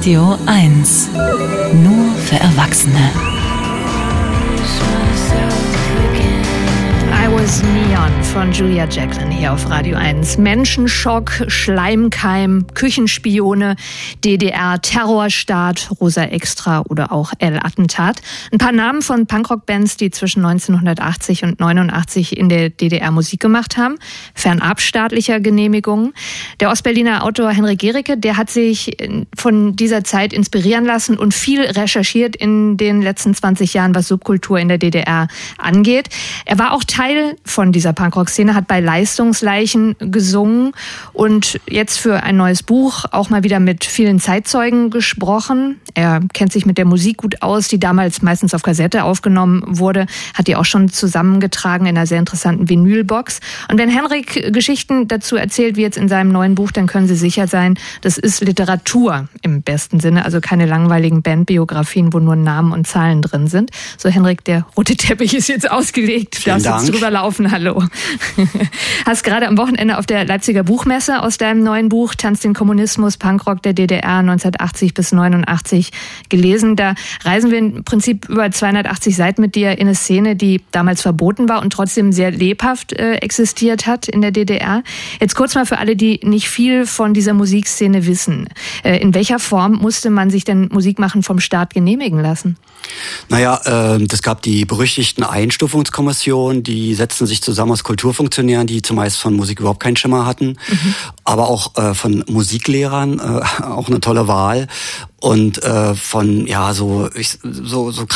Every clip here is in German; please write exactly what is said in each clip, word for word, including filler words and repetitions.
Radio eins. Nur für Erwachsene. I Was Neon von Julia Jacklin hier auf Radio eins. Menschenschock, Schleimkeim, Küchenspione, D D R-Terrorstaat, Rosa Extra oder auch El-Attentat. Ein paar Namen von Punkrock-Bands, die zwischen neunzehnhundertachtzig und neunundachtzig in der D D R Musik gemacht haben, fernab staatlicher Genehmigungen. Der Ostberliner Autor Henrik Gericke, der hat sich von dieser Zeit inspirieren lassen und viel recherchiert in den letzten zwanzig Jahren, was Subkultur in der D D R angeht. Er war auch Teil von dieser Punkrock-Szene, hat bei Leistungsleichen gesungen und jetzt für ein neues Buch auch mal wieder mit vielen Zeitzeugen gesprochen. Er kennt sich mit der Musik gut aus, die damals meistens auf Kassette aufgenommen wurde, hat die auch schon zusammengetragen in einer sehr interessanten Vinylbox. Und wenn Henrik Geschichten dazu erzählt, wie jetzt in seinem neuen Buch, dann können Sie sicher sein, das ist Literatur im besten Sinne, also keine langweiligen Bandbiografien, wo nur Namen und Zahlen drin sind. So, Henrik, der rote Teppich ist jetzt ausgelegt. Vielen Dank. Jetzt drüber laufen, hallo. Hast gerade am Wochenende auf der Leipziger Buchmesse aus deinem neuen Buch Tanz den Kommunismus, Punkrock der D D R neunzehnhundertachtzig bis neunundachtzig gelesen. Da reisen wir im Prinzip über zweihundertachtzig Seiten mit dir in eine Szene, die damals verboten war und trotzdem sehr lebhaft äh, existiert hat in der D D R. Jetzt kurz mal für alle, die nicht viel von dieser Musikszene wissen. Äh, in welcher Form musste man sich denn Musik machen vom Staat genehmigen lassen? Naja, äh, das gab die berüchtigten Einstufungskommissionen, die setzten sich zusammen aus Kulturfunktionären, die zumeist von Musik überhaupt keinen Schimmer hatten, mhm. aber auch äh, von Musiklehrern, äh, auch eine tolle Wahl. Und äh, von ja so ich, so so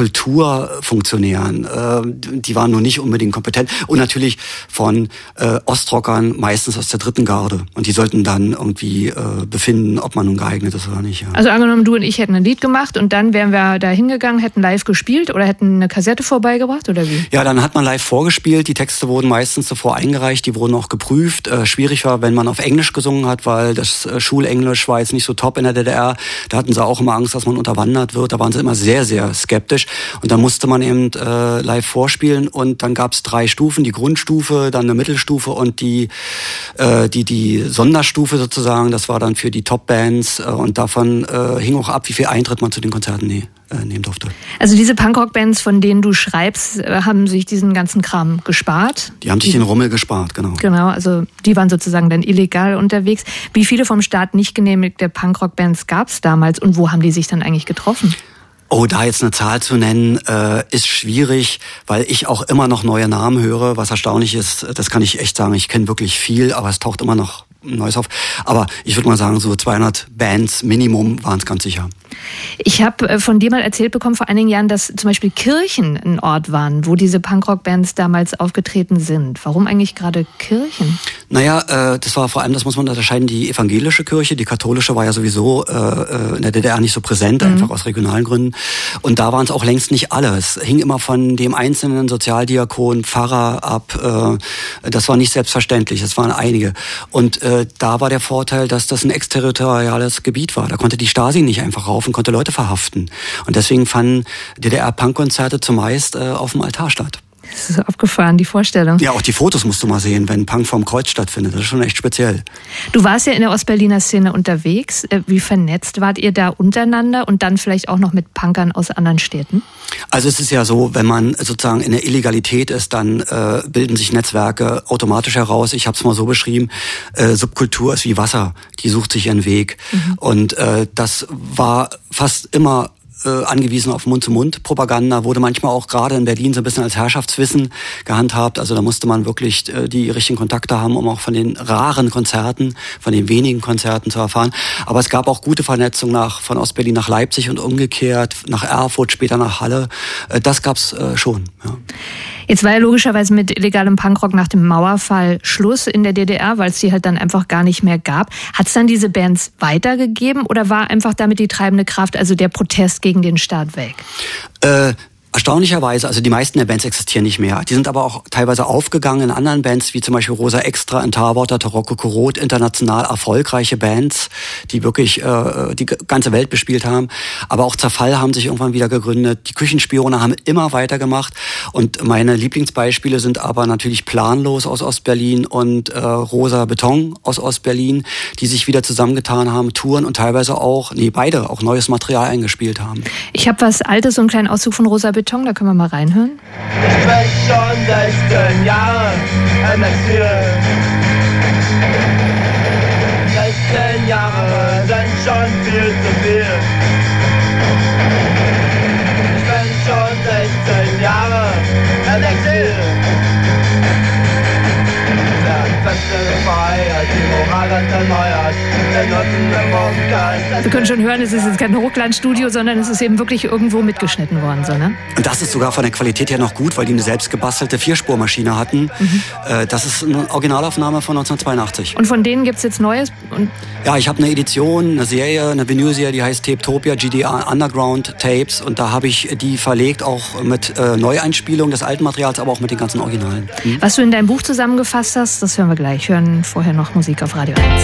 Kreiskulturfunktionären, äh, die waren nur nicht unbedingt kompetent, und natürlich von äh, Ostrockern, meistens aus der dritten Garde, und die sollten dann irgendwie äh, befinden, ob man nun geeignet ist oder nicht. Ja. Also angenommen, du und ich hätten ein Lied gemacht und dann wären wir da hingegangen, hätten live gespielt oder hätten eine Kassette vorbeigebracht oder wie? Ja, dann hat man live vorgespielt. Die Texte wurden meistens zuvor eingereicht, die wurden auch geprüft. Äh, schwierig war, wenn man auf Englisch gesungen hat, weil das äh, Schulenglisch war jetzt nicht so top in der D D R. Da hatten sie auch immer Angst, dass man unterwandert wird. Da waren sie immer sehr, sehr skeptisch. Und dann musste man eben äh, live vorspielen. Und dann gab es drei Stufen, die Grundstufe, dann eine Mittelstufe und die äh, die die Sonderstufe sozusagen. Das war dann für die Top-Bands. Äh, und davon äh, hing auch ab, wie viel Eintritt man zu den Konzerten nee, äh, nehmen durfte. Also diese Punkrock-Bands, von denen du schreibst, haben sich diesen ganzen Kram gespart? Die haben sich den Rummel gespart, genau. Genau, also die waren sozusagen dann illegal unterwegs. Wie viele vom Staat nicht genehmigte Punkrock-Bands gab es damals und wo haben die sich dann eigentlich getroffen? Oh, da jetzt eine Zahl zu nennen, äh, ist schwierig, weil ich auch immer noch neue Namen höre. Was erstaunlich ist, das kann ich echt sagen, ich kenne wirklich viel, aber es taucht immer noch Neues auf. Aber ich würde mal sagen, so zweihundert Bands Minimum waren es ganz sicher. Ich habe von dir mal erzählt bekommen vor einigen Jahren, dass zum Beispiel Kirchen ein Ort waren, wo diese Punkrock-Bands damals aufgetreten sind. Warum eigentlich gerade Kirchen? Naja, äh, das war vor allem, das muss man unterscheiden, die evangelische Kirche. Die katholische war ja sowieso äh, in der D D R nicht so präsent, mhm. einfach aus regionalen Gründen. Und da waren es auch längst nicht alle. Es hing immer von dem einzelnen Sozialdiakon, Pfarrer ab. Äh, das war nicht selbstverständlich, es waren einige. Und äh, da war der Vorteil, dass das ein exterritoriales Gebiet war. Da konnte die Stasi nicht einfach rauf und konnte Leute verhaften. Und deswegen fanden D D R-Punk-Konzerte zumeist äh, auf dem Altar statt. Das ist so abgefahren, die Vorstellung. Ja, auch die Fotos musst du mal sehen, wenn Punk vorm Kreuz stattfindet. Das ist schon echt speziell. Du warst ja in der Ostberliner Szene unterwegs. Wie vernetzt wart ihr da untereinander und dann vielleicht auch noch mit Punkern aus anderen Städten? Also es ist ja so, wenn man sozusagen in der Illegalität ist, dann äh, bilden sich Netzwerke automatisch heraus. Ich habe es mal so beschrieben, äh, Subkultur ist wie Wasser, die sucht sich ihren Weg. Mhm. Und äh, das war fast immer Äh, angewiesen auf Mund-zu-Mund-Propaganda, wurde manchmal auch gerade in Berlin so ein bisschen als Herrschaftswissen gehandhabt. Also da musste man wirklich äh, die richtigen Kontakte haben, um auch von den raren Konzerten, von den wenigen Konzerten zu erfahren. Aber es gab auch gute Vernetzung nach, von Ostberlin nach Leipzig und umgekehrt, nach Erfurt, später nach Halle. Äh, das gab's äh, schon, ja. Jetzt war ja logischerweise mit illegalem Punkrock nach dem Mauerfall Schluss in der D D R, weil es die halt dann einfach gar nicht mehr gab. Hat es dann diese Bands weitergegeben oder war einfach damit die treibende Kraft, also der Protest gegen den Staat, weg? Äh, Erstaunlicherweise, also die meisten der Bands existieren nicht mehr. Die sind aber auch teilweise aufgegangen in anderen Bands, wie zum Beispiel Rosa Extra, Intarwater, Tarocco Korot, international erfolgreiche Bands, die wirklich äh, die ganze Welt bespielt haben. Aber auch Zerfall haben sich irgendwann wieder gegründet. Die Küchenspione haben immer weitergemacht. Und meine Lieblingsbeispiele sind aber natürlich Planlos aus Ostberlin und äh, Rosa Beton aus Ostberlin, die sich wieder zusammengetan haben, touren und teilweise auch, nee, beide auch neues Material eingespielt haben. Ich habe was Altes, so einen kleinen Auszug von Rosa Beton, da können wir mal reinhören. Ich bin schon sechzehn Jahre im Exil. sechzehn Jahre sind schon viel zu viel. Ich bin schon sechzehn Jahre im Exil. Wir können schon hören, es ist jetzt kein Hochglanzstudio, sondern es ist eben wirklich irgendwo mitgeschnitten worden. So, ne? Und das ist sogar von der Qualität her noch gut, weil die eine selbstgebastelte Vierspurmaschine hatten. Mhm. Das ist eine Originalaufnahme von neunzehnhundertzweiundachtzig. Und von denen gibt es jetzt Neues? Und ja, ich habe eine Edition, eine Serie, eine Vinylserie, die heißt Tapetopia, G D R Underground Tapes. Und da habe ich die verlegt, auch mit äh, Neueinspielung des alten Materials, aber auch mit den ganzen Originalen. Mhm. Was du in deinem Buch zusammengefasst hast, das hören wir gleich. Hören vorher noch Musik auf Radio eins.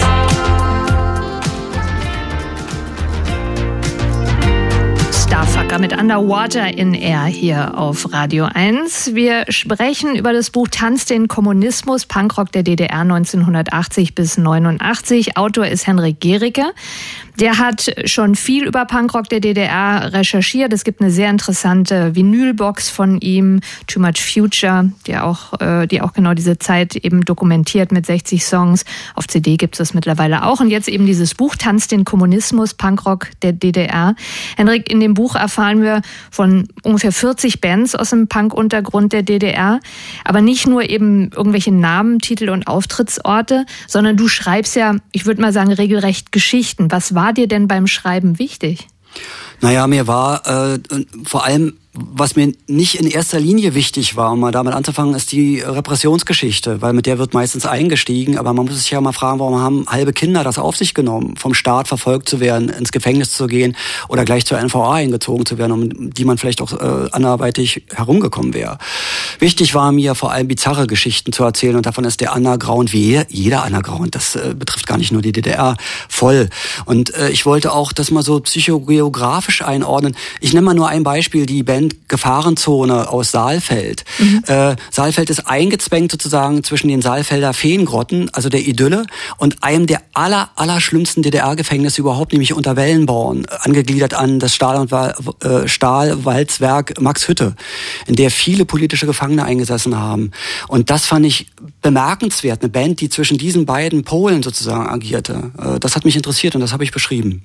Starfucker mit Underwater in Air hier auf Radio eins. Wir sprechen über das Buch Tanz den Kommunismus, Punkrock der D D R neunzehnhundertachtzig bis neunundachtzig. Autor ist Henrik Gericke. Der hat schon viel über Punkrock der D D R recherchiert. Es gibt eine sehr interessante Vinylbox von ihm, Too Much Future, die auch, äh, die auch genau diese Zeit eben dokumentiert mit sechzig Songs. Auf C D gibt es das mittlerweile auch. Und jetzt eben dieses Buch Tanz den Kommunismus, Punkrock der D D R. Henrik, in dem Buch erfahren wir von ungefähr vierzig Bands aus dem Punk-Untergrund der D D R. Aber nicht nur eben irgendwelche Namen, Titel und Auftrittsorte, sondern du schreibst ja, ich würde mal sagen, regelrecht Geschichten. Was war dir denn beim Schreiben wichtig? Naja, mir war äh, vor allem, was mir nicht in erster Linie wichtig war, um mal damit anzufangen, ist die Repressionsgeschichte, weil mit der wird meistens eingestiegen, aber man muss sich ja mal fragen, warum haben halbe Kinder das auf sich genommen, vom Staat verfolgt zu werden, ins Gefängnis zu gehen oder gleich zur N V A eingezogen zu werden, um die man vielleicht auch äh, anderweitig herumgekommen wäre. Wichtig war mir vor allem bizarre Geschichten zu erzählen und davon ist der Underground, wie jeder Underground, das äh, betrifft gar nicht nur die D D R, voll. Und äh, ich wollte auch das mal so psychogeografisch einordnen. Ich nenne mal nur ein Beispiel, die Band Gefahrenzone aus Saalfeld. Mhm. Äh, Saalfeld ist eingezwängt sozusagen zwischen den Saalfelder Feengrotten, also der Idylle, und einem der aller, aller schlimmsten D D R-Gefängnisse überhaupt, nämlich unter Wellenborn, angegliedert an das Stahl- und äh, Stahlwalzwerk Max Hütte, in der viele politische Gefangene eingesessen haben. Und das fand ich bemerkenswert, eine Band, die zwischen diesen beiden Polen sozusagen agierte. Äh, das hat mich interessiert und das habe ich beschrieben.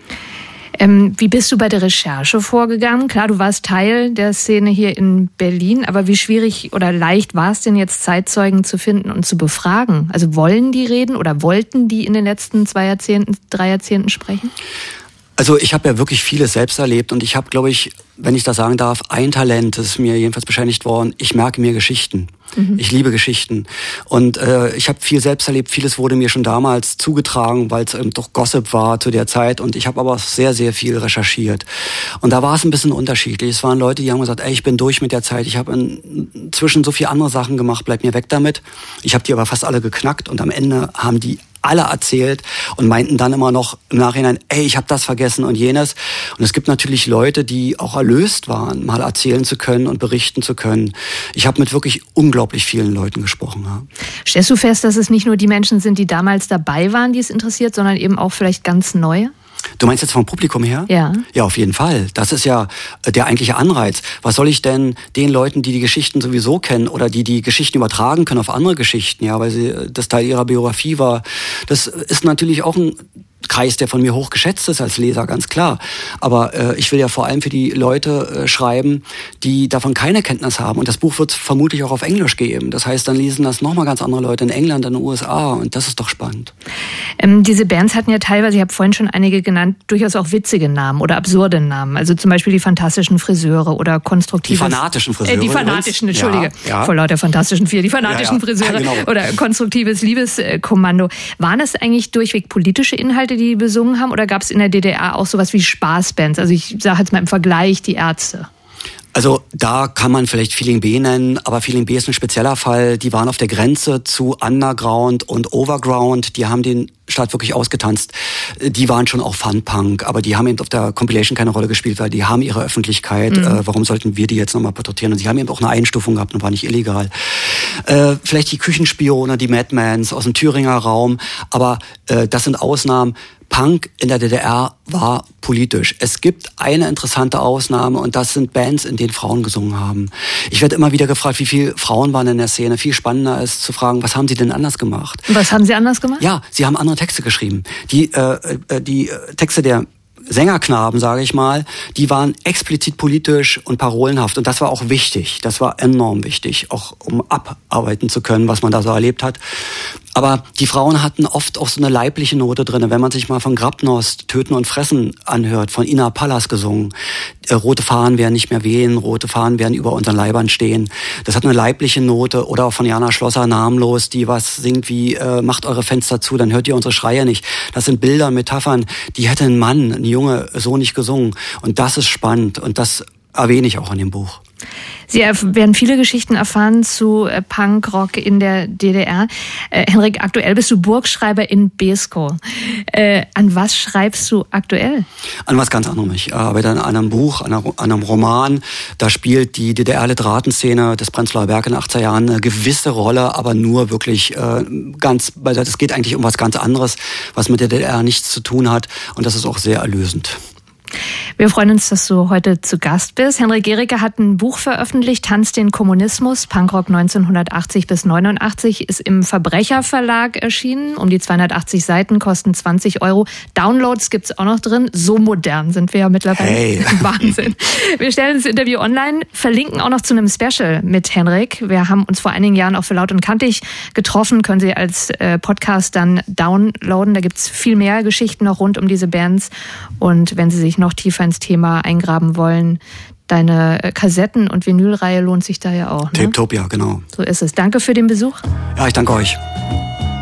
Ähm, wie bist du bei der Recherche vorgegangen? Klar, du warst Teil der Szene hier in Berlin, aber wie schwierig oder leicht war es denn jetzt, Zeitzeugen zu finden und zu befragen? Also wollen die reden oder wollten die in den letzten zwei Jahrzehnten, drei Jahrzehnten sprechen? Also ich habe ja wirklich vieles selbst erlebt und ich habe, glaube ich, wenn ich das sagen darf, ein Talent, das ist mir jedenfalls bescheinigt worden, ich merke mir Geschichten. Mhm. Ich liebe Geschichten. Und äh, ich habe viel selbst erlebt, vieles wurde mir schon damals zugetragen, weil es ähm, doch Gossip war zu der Zeit. Und ich habe aber auch sehr, sehr viel recherchiert. Und da war es ein bisschen unterschiedlich. Es waren Leute, die haben gesagt, ey, ich bin durch mit der Zeit. Ich habe inzwischen so viele andere Sachen gemacht, bleib mir weg damit. Ich habe die aber fast alle geknackt und am Ende haben die alle erzählt und meinten dann immer noch im Nachhinein, ey, ich habe das vergessen und jenes. Und es gibt natürlich Leute, die auch erlöst waren, mal erzählen zu können und berichten zu können. Ich habe mit wirklich unglaublich vielen Leuten gesprochen. Ja. Stellst du fest, dass es nicht nur die Menschen sind, die damals dabei waren, die es interessiert, sondern eben auch vielleicht ganz neue? Du meinst jetzt vom Publikum her? Ja. Ja, auf jeden Fall. Das ist ja der eigentliche Anreiz. Was soll ich denn den Leuten, die die Geschichten sowieso kennen oder die die Geschichten übertragen können auf andere Geschichten, ja, weil sie das Teil ihrer Biografie war, das ist natürlich auch ein Kreis, der von mir hoch geschätzt ist als Leser, ganz klar. Aber äh, ich will ja vor allem für die Leute äh, schreiben, die davon keine Kenntnis haben. Und das Buch wird es vermutlich auch auf Englisch geben. Das heißt, dann lesen das nochmal ganz andere Leute in England, in den U S A. Und das ist doch spannend. Ähm, diese Bands hatten ja teilweise, ich habe vorhin schon einige genannt, durchaus auch witzige Namen oder absurde Namen. Also zum Beispiel die Fantastischen Friseure oder konstruktives... Die fanatischen Friseure. Äh, die fanatischen, Entschuldige. Ja, ja. Vor lauter Fantastischen Vier. Die fanatischen ja, ja. Friseure genau. Oder konstruktives Liebeskommando. Waren das eigentlich durchweg politische Inhalte, die die besungen haben, oder gab es in der D D R auch sowas wie Spaßbands? Also ich sage jetzt mal im Vergleich die Ärzte. Also da kann man vielleicht Feeling B nennen, aber Feeling B ist ein spezieller Fall. Die waren auf der Grenze zu Underground und Overground. Die haben den Start wirklich ausgetanzt. Die waren schon auch Fun-Punk, aber die haben eben auf der Compilation keine Rolle gespielt, weil die haben ihre Öffentlichkeit. Mhm. Äh, warum sollten wir die jetzt nochmal porträtieren? Und sie haben eben auch eine Einstufung gehabt und war nicht illegal. Äh, vielleicht die Küchenspione, die Madmans aus dem Thüringer Raum, aber äh, das sind Ausnahmen. Punk in der D D R war politisch. Es gibt eine interessante Ausnahme und das sind Bands, in denen Frauen gesungen haben. Ich werde immer wieder gefragt, wie viele Frauen waren in der Szene. Viel spannender ist zu fragen, was haben sie denn anders gemacht? Was haben sie anders gemacht? Ja, sie haben andere Texte geschrieben. Die, äh, die Texte der Sängerknaben, sage ich mal, die waren explizit politisch und parolenhaft. Und das war auch wichtig. Das war enorm wichtig, auch um abarbeiten zu können, was man da so erlebt hat. Aber die Frauen hatten oft auch so eine leibliche Note drin. Wenn man sich mal von Grabnost, Töten und Fressen anhört, von Ina Pallas gesungen, äh, rote Fahnen werden nicht mehr wehen, rote Fahnen werden über unseren Leibern stehen. Das hat eine leibliche Note. Oder auch von Jana Schlosser, Namenlos, die was singt wie, äh, macht eure Fenster zu, dann hört ihr unsere Schreie nicht. Das sind Bilder, Metaphern, die hätte ein Mann, ein Junge so nicht gesungen. Und das ist spannend und das erwähne ich auch in dem Buch. Sie werden viele Geschichten erfahren zu Punkrock in der D D R. Äh, Henrik, aktuell bist du Burgschreiber in Beeskow. Äh, an was schreibst du aktuell? An was ganz anderem. Ich arbeite an einem Buch, an einem Roman. Da spielt die D D R-Literatenszene des Prenzlauer Berg in den achtziger Jahren eine gewisse Rolle, aber nur wirklich äh, ganz, weil es geht eigentlich um was ganz anderes, was mit der D D R nichts zu tun hat. Und das ist auch sehr erlösend. Wir freuen uns, dass du heute zu Gast bist. Henrik Gericke hat ein Buch veröffentlicht, Tanz den Kommunismus, Punkrock neunzehnhundertachtzig bis neunundachtzig, ist im Verbrecherverlag erschienen. Um die zweihundertachtzig Seiten, kosten zwanzig Euro. Downloads gibt's auch noch drin. So modern sind wir ja mittlerweile. Hey. Wahnsinn. Wir stellen das Interview online, verlinken auch noch zu einem Special mit Henrik. Wir haben uns vor einigen Jahren auch für Laut und Kantig getroffen, können Sie als äh, Podcast dann downloaden. Da gibt's viel mehr Geschichten noch rund um diese Bands. Und wenn Sie sich noch tiefer ins Thema eingraben wollen, deine Kassetten- und Vinylreihe lohnt sich da ja auch. Ne? Tapetopia, genau. So ist es. Danke für den Besuch. Ja, ich danke euch.